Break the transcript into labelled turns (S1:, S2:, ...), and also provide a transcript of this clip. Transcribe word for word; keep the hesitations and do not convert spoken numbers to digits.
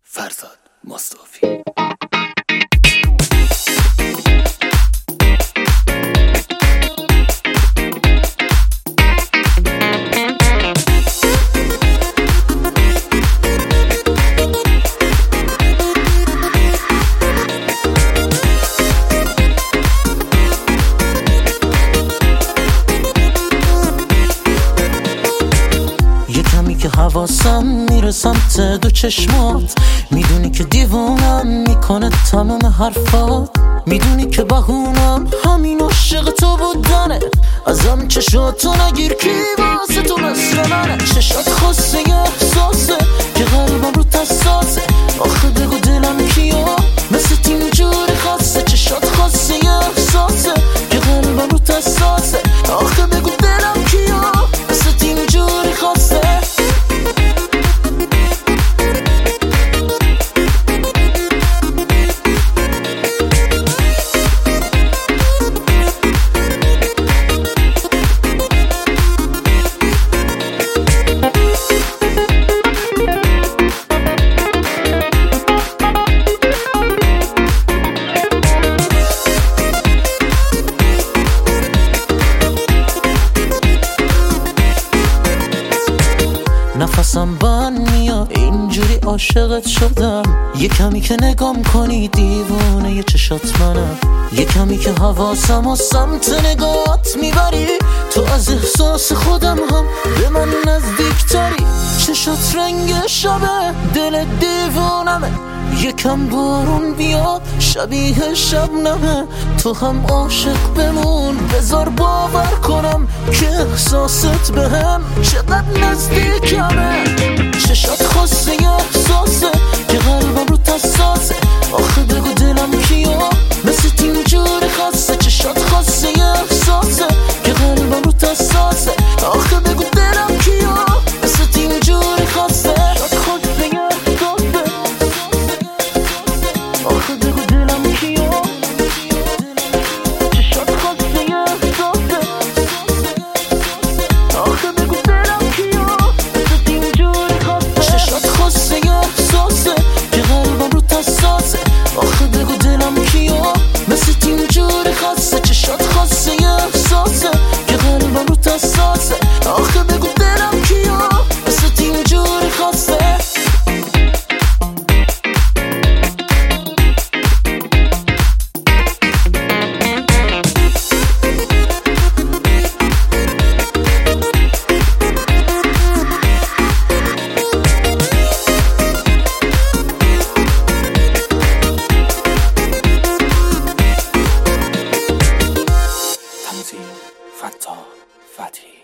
S1: فرزاد مصطفی.
S2: که حواسم میره سمت دو چشمات، میدونی که دیوونم میکنه تمام حرفات، میدونی که بهونم همین عاشق تو بودنه، ازم چشاتو نگیر کی واسه تو مثل منه، چشات خاصه یه احساسه که قلبم رو حساسه، آخه بگو دلم کیو مثل اینجوری خاصه، چشات خاصه یه احساسه که قلبم رو حساسه، آخه بگو دلم کیو مثل اینجوری خاصه. نفسم بند میاد اینجوری عاشقت شدم، یه کمی که نگام کنی دیوانه یه چشات منم، یه کمی که حواسم و سمت نگات میبری، تو از احساس خودم هم به من نزدیک تری، چشات رنگ شبه دل دیوانمه، یکم بارون بیاد شبیه شبنمه، تو هم عاشق بمون بذار باور کنم که احساست بهم چقدر نزدیکمه، چشات خاصه یه احساسه که قلبم رو حساسه، آخه بگو دلم کیو مثل اینجوری خاصه، چشات خاصه یه احساسه که قلبم رو حساسه، آخه بگو دلم کیو مثل اینجوری خاصه، خاصه یه احساسه، آخه بگو دلم کیو، چشات خاصه یه احساسه، آخه بگو دلم کیو مثل اینجوری خاصه، چشات خاصه یه احساسه که قلبم رو حساسه، آخه بگو دلم کیو مثل اینجوری خاصه، چشات خاصه یه احساسه که قلبم رو حساسه، آخه بگو دلم کیو مثل اینجوری خاصه.
S1: تنظیم فتاح فتحی.